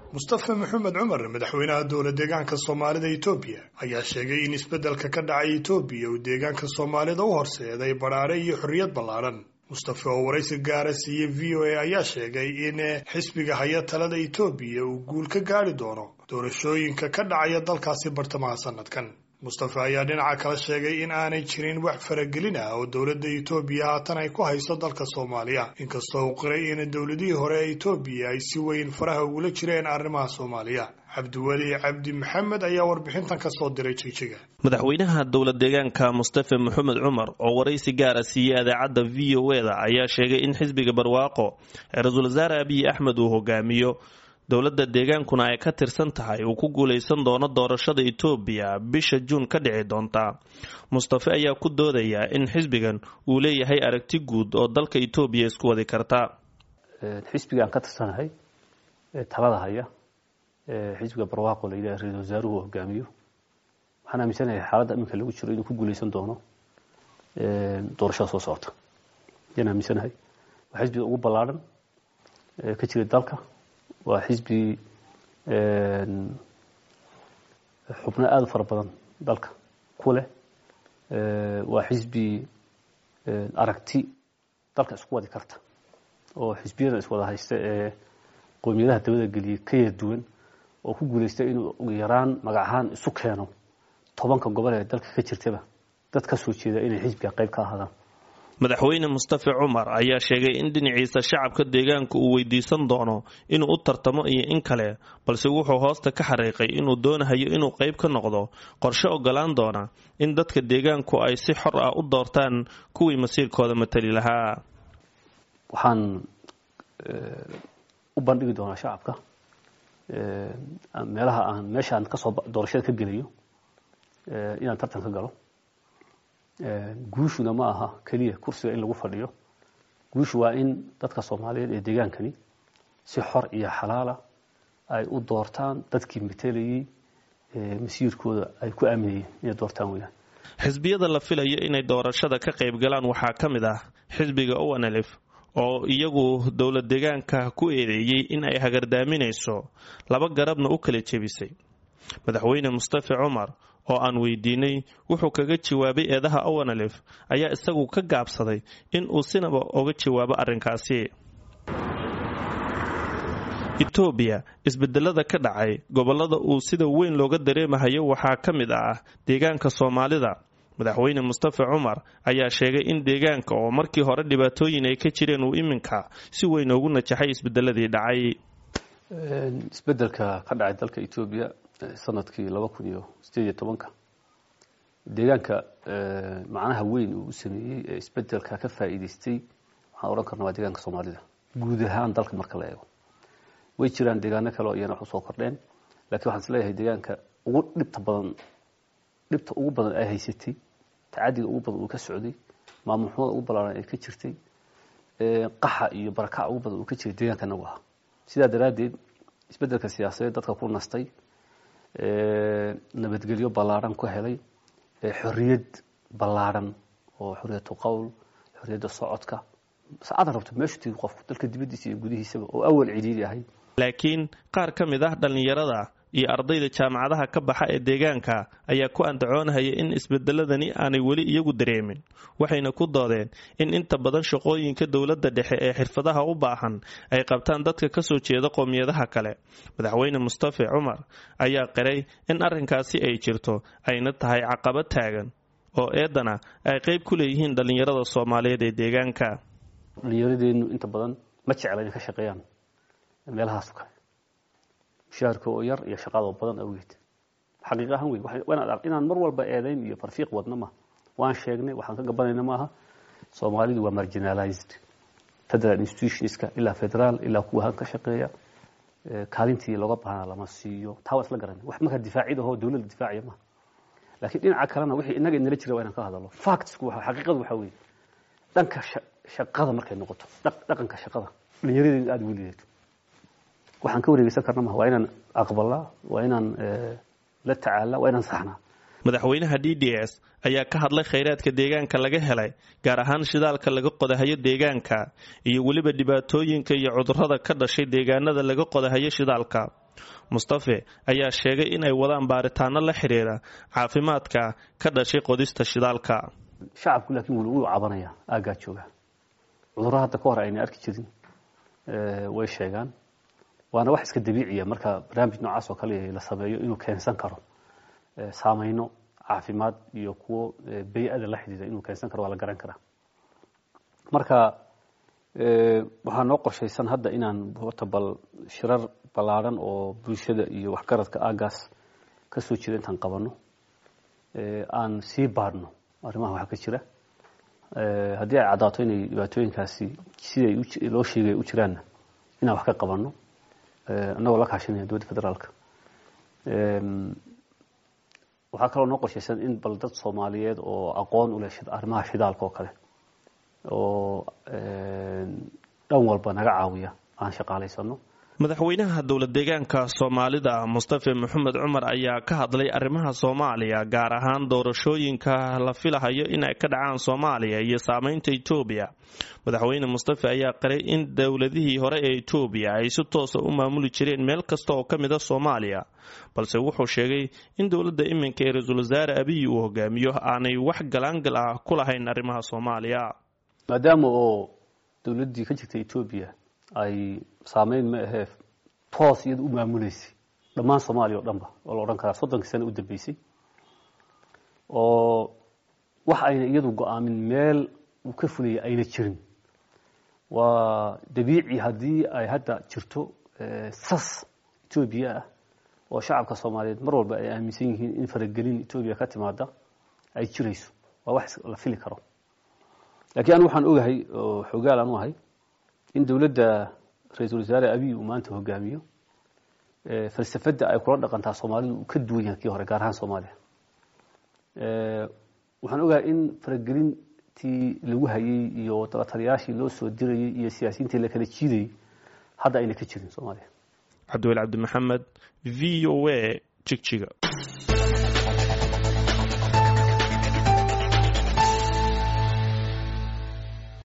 Mustafa Maxamed Umar madaxweynaha dowladda deegaanka Soomaalida Itoobiya ayaa sheegay in isbeddelka ka dhacay Itoobiya uu deegaanka Soomaalida u horseeday baraare iyo xorriyad ballaaran. Mustafa oo waraysi gaar ah siiyay VOA ayaa sheegay in xisbiga haya talada Itoobiya uu guul ka gaari doono doorashooyinka ka dhacaya dalkaasi bartamaha sanadkan. Mustafa ayaa dhinaca kale sheegay in aanay jirin wax faragelin ah oo dowladda Itoobiya haatan ay ku hayso dalka Soomaaliya, inkastoo uu qiray in dowladihii hore ee Itoobiya ay si weyn faraha ugula jireen arrimaha Soomaaliya. Cabdiweli Cabdi Maxamed ayaa warbixintan ka soo diray Jigjiga. Madaxweynaha dowladda deegaanka Mustafa Maxamed Umar oo waraysi gaar ah siiyay idaacadda VOA ayaa sheegay in xisbiga barwaaqo ee Ra'iisul Wasaare Abiy Ahmed uu hogaamiyo dowladda deegaankuna ay ka tirsan tahay uu ku guuleysan doono doorashada Itoobiya bisha Juun ka dhici doonta. Mustafa ayaa ku doodaya in xisbigan uu leeyahay aragti guud oo dalka Itoobiya isku wadi karta. xisbigan ka tirsanahay talada haya xisbiga barwaaqo la yiraahdo Ra'iisul Wasaaruhu hogaamiyo waxaan aaminsanahay xaaladda iminka lagu jiro inuu ku guuleysan doono doorashada soo socota. Waxaan aaminsanahay xisbiga ugu ballaaran ka jira dalka waa xisbi xubno aad u fara badan dalka ku leh waa xisbi aragti dalka isku wadi karta oo xisbiyada iswada haysta ee qoomiyadaha dawladda geliyay ka yar duwan oo ku guuleystay inuu ugu yaraan magac ahaan isu keeno 10 gobol ee dalka ka jirtaba dad ka soo jeeda inay xisbiga qayb ka ahaadaan. Madaxweyne Mustafa Umar ayaa sheegay in dhinaciisa shacabka deegaanka uu weydiisan doono inuu u tartamo iyo in kale, balse wuxuu hoosta ka xariiqay inuu doonayo inuu qayb ka noqdo qorshe ogolaan doona in dadka deegaanku ay si xor ah u doortaan kuwii masiirkooda matali lahaa. Waxaan u bandhigi doonaa shacabka meeshaan ka soo doorashada ka gelayo inaan tartan ka galo. guushuna ma aha kaliya kursiga in lagu fadhiyo. guushu waa in dadka Soomaaliyeed ee deegaankani si xor iyo xalaal ah ay u doortaan dadkii matalayay masiirkooda ay ku aaminayeen inay doortaan weeyaan. Xisbiyada la filayo inay doorashada ka qayb galaan waxaa ka mid ah xisbiga ONLF oo iyagu dowlad deegaanka ku eedeeyay in ay hagardaaminayso laba garabna u kala jebisay. Madaxweyne Mustafa Umar oo aan weydiinay wuxuu kaga jawaabay eedaha ONLF ayaa isagu ka gaabsaday in uu sinaba uga jawaabo arrinkaasi. Itoobiya isbedelada ka dhacay gobolada uu sida weyn looga dareemayo waxaa ka mid ah deegaanka Soomaalida. Madaxweyne Mustafa Umar ayaa sheegay in deegaanka oo markii hore dhibaatooyin ay ka jireen uu iminka si weyn ugu najaxay isbedeladii dhacay. Isbedelka ka dhacay dalka Itoobiya sanadkii 2018 deegaanka macnaha weyn uu sameeyay isbedelka ka faa'iideystay waxaan oran karnaa waa deegaanka Soomaalida guud ahaan dalka marka la eego. way jiraan deegaano kale oo iyana wax soo kordheen laakiin waxaan isleeyahay deegaanka ugu dhibta ugu badan ay haysatay tacaadiga ugu badan uu ka socday maamulxumada ugu ballaaran ay ka jirtay qaxa iyo barakac ugu badan uu ka jiray deegaankana waa sidaa daraadeed isbedelka siyaasadeed dadka ku nastay nabadgelyo ballaaran ku helay xorriyad ballaaran oo xorriyadu qowl xorriyada socodka saacad rabto meeshu tii qofku dalka dibadiisa iyo gudihiisa oo awal ciriiri ahay. Laakiin qaar ka mid ah dhalinyarada iyo ardayda jaamacadaha ka baxa ee deegaanka ayaa ku andacoonaya in isbedeladani aanay weli iyagu dareemin, waxayna ku doodeen in inta badan shaqooyinka dowladda dhexe ee xirfadaha u baahan ay qabtaan dadka ka soo jeeda qoomiyadaha kale. Madaxweyne Mustafa Umar ayaa qiray in arrinkaasi ay jirto ayna tahay caqabad taagan oo eedana ay qayb ku leeyihiin dhalinyarada Soomaaliyeed ee deegaanka. Dhalinyaradeenu inta badan ma jecla inay ka shaqeeyaan meelahaas kale mushaharka oo yar iyo shaqada badan awgeed. xaqiiqo ahaan way inaan mar walba eedayn iyo farfiiq wadna ma waan sheegnay waxaan ka gabanayna maaha. Soomaalidu waa marginalized federal institutionska ila federal ila kuwa ka shaqeeya kaalintii looga baahnaa lama siiyo taa isla garanay wax marka difaaciid oo dawladda difaaciya ma laakiin dhinaca kalena wixii inaga inala jira waa inaan ka hadalno. Facts waxa xaqiiqadu waxa weeye dhanka shaqada markay noqoto dhaqanka shaqada dhalinyarada aad weligeed waxaan ka wareegaysan karnaa waa inaan aqbalaa waa inaan la tacaala waa inaan saxnaa. Madaxweynaha DDS ayaa ka hadlay kheyraadka deegaanka laga helay gaar ahaan shidaalka laga qodahayo deegaanka iyo waliba dhibaatooyinka iyo cudurrada ka dhashay deegaanada laga qodahayo shidaalka. mustafe ayaa sheegay in ay wadaan baaritaano la xiriira caafimaadka ka dhashay qodista shidaalka. shacabku laakiin wuu cabanaya aagaa jooga cudurro hadda ka hor ayna arki jirin way sheegaan waana wax iska dabiiciya marka barnaamij noocaas oo kale la sameeyo inuu keensan karo saameyno caafimaad iyo kuwo bay'ada la xidhiidha inuu keensan karo waa la garan karaa. marka waxaa noo qorshaysan hadda inaan horta bal shirar ballaaran oo bulshada iyo waxgaradka aagaas ka soo jira intaan qabanno aan sii baadhno arrimaha waxa ka jira haddii ay caddaato inay dhibaatooyinkaasi siday loo sheegay u jiraanna inaan wax ka qabanno annagoo la kaashanaya dowladda federaalka. waxaa kaloo noo qorshaysan in bal dad Soomaaliyeed oo aqoon u leh arrimaha shidaalka oo kale oo dhan walba naga caawiya aan shaqaalaysano. madaxweynaha dowlad deegaanka Soomaalida Mustafa Maxamed Cumar ayaa ka hadlay arrimaha Soomaaliya gaar ahaan doorashooyinka la filayo in ay ka dhacaan Soomaaliya iyo saameynta Itoobiya. madaxweyne Mustafa ayaa qaray in dawladihii hore ee Itoobiya ay si toos ah u maamuli jireen meel kasta oo ka mid ah Soomaaliya balse wuxuu sheegay in dawladda iminka ee Ra'iisul Wasaare Abiy uu hogaamiyo aanay wax galaangal ah ku lahayn arrimaha Soomaaliya. maadaama oo dawladdii ka jirtay Itoobiya ay saameyn ma ahayd toos iyada u maamuleysay dhammaan Soomaaliya oo dhanba oo la oran karo 30 sano u dambeysay oo wax ayna iyadu go'aamin meel uu ka fuliyay ayna jirin waa dabiici haddii ay hadda jirto sas Itoobiya ah oo shacabka Soomaaliyeed mar walba ay aaminsan yihiin in faragelin Itoobiya ka timaada ay jirayso waa wax la fili karo. laakiin anu waxaan ogahay oo xogaal aan u ahay in dawladda Ra'iisul Wasaare Abiy uu maanta hogaamiyo falsafada ay kula dhaqantaa Soomaalidu ka duwan yahay kii hore gaar ahaan Soomaaliya. waxaan ogahay in faragelintii lagu hayay iyo tabatariyaashii loo soo dirayay iyo siyaasiyiintii la kala jiiday hadda ayna ka jirin Soomaaliya. Cabdi Maxamed VOA Jigjiga.